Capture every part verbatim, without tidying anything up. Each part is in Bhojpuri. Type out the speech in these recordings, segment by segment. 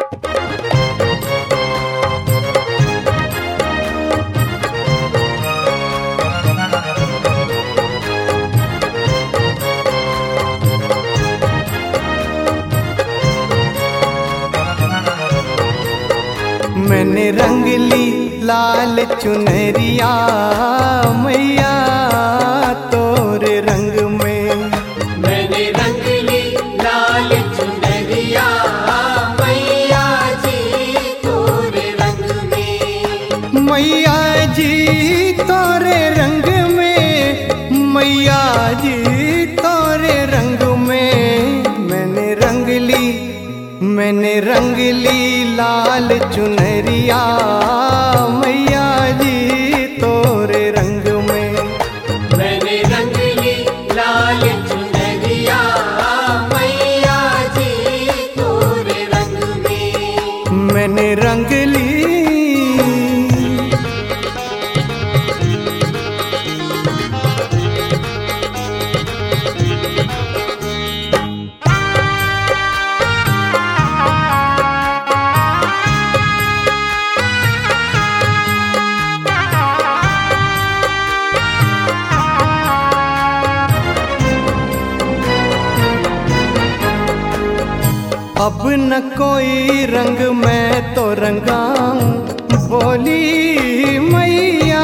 मैंने रंग ली लाल चुनरिया मैया तोरे रंग में। मैंने रंग ली लाल चुनरिया मैया जी तोरे रंग में। मैया जी तोरे रंग में, मैया जी तोरे रंग में। मैंने रंग ली, मैंने रंग ली लाल चुनरिया मैया जी तोरे रंग में। मैंने रंग ली लाल चुनरिया मैया जी तोरे रंग में। मैंने रंग ली। अब न कोई रंग मैं तो रंगाऊं, बोली मैया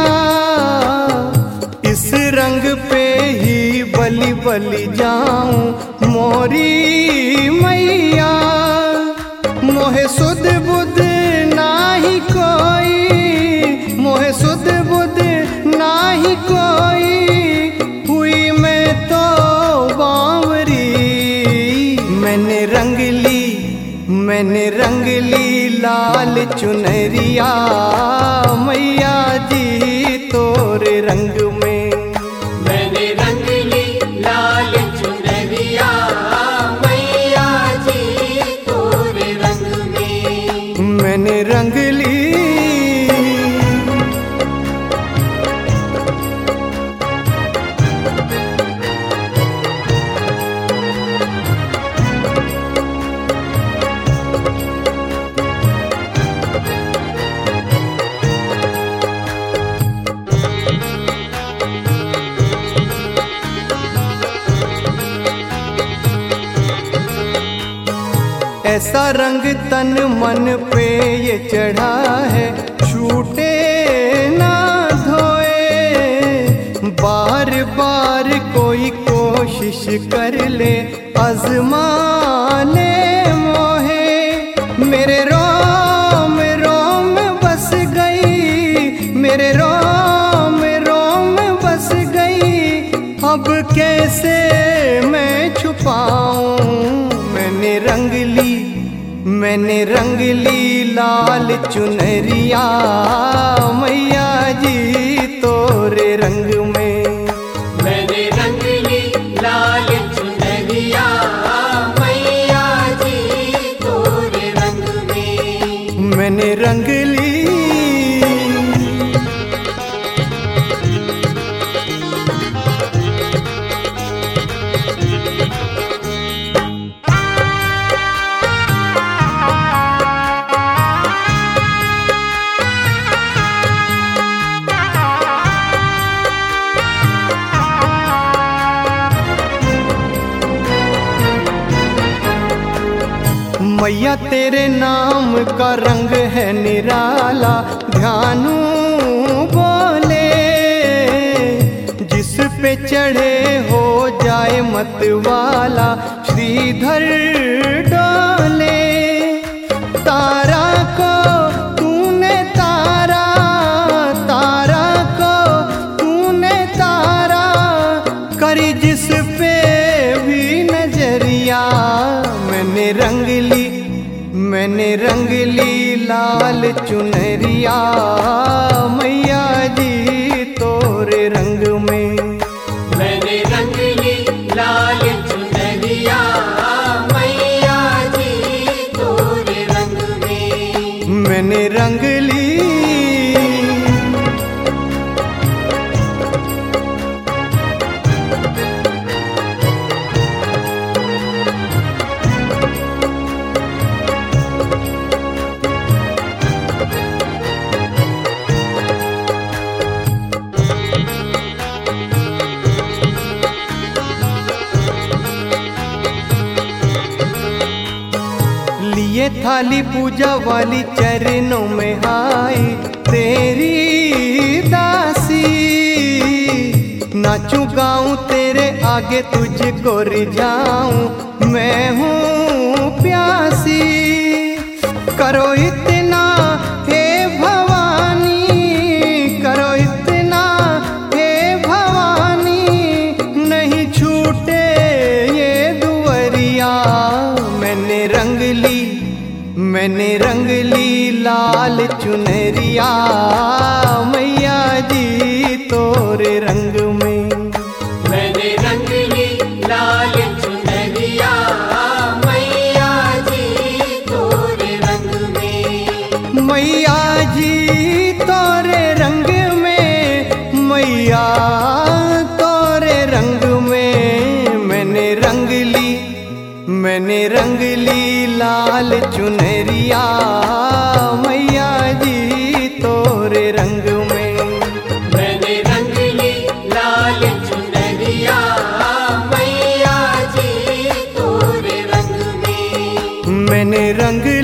इस रंग पे ही बलि बलि जाऊं मोरी मैया। मोहे सुध बुध नाही कोई, मोहे सुध बुध नाही कोई, हुई मैं तो बावरी। मैंने रंग ली, मैंने रंग ली लाल चुनरिया मैया जी तोरे रंग में। मैंने रंग ली लाल चुनरिया मैया जी तोरे रंग में। मैंने रंग ली। ऐसा रंग तन मन पे ये चढ़ा है, छूटे ना धोए। बार बार कोई कोशिश कर ले आजमाने मोहे। मेरे रोम रोम बस गई, मेरे रोम रोम बस गई। अब कैसे मैं छुपाऊं। मैंने रंग ली, मैंने रंग ली लाल चुनरिया मैया जी तोरे रंग में। मैंने रंग ली लाल चुनरिया मैया जी तोरे रंग में। मैंने रंग ली। मैया तेरे नाम का रंग है निराला, ध्यानू बोले जिस पे चढ़े हो जाए मत वाला। श्रीधर डोले तारा को तूने तारा, तारा को तूने तारा, करी जिस पे भी नजरिया। मैंने रंग ली, मैंने रंग ली लाल चुनरिया मैया जी तोरे रंग में। मैंने रंग ली लाल चुनरिया मैया जी तोरे रंग में। मैंने रंग ली। ये थाली पूजा वाली चरणों में आई तेरी दासी। नाचूं गाऊं तेरे आगे तुझको रिझाऊं, मैं हूँ प्यासी। करो इतना हे भवानी, करो इतना हे भवानी, नहीं छूटे ये दुवरिया। मैंने रंग ली, मैंने रंग ली लाल चुनरिया, मैया जी तोरे रंग में। मैंने रंग ली लाल चुनरिया, मैया जी तोरे रंग में। मैया जी तोरे रंग में, मैया तोरे रंग में। मैंने रंग ली, मैंने रंग ली लाल चुनरिया, मैया जी तोरे रंग में। मैंने रंग ली लाल चुनरिया, मैया जी तोरे रंग में। मैंने रंग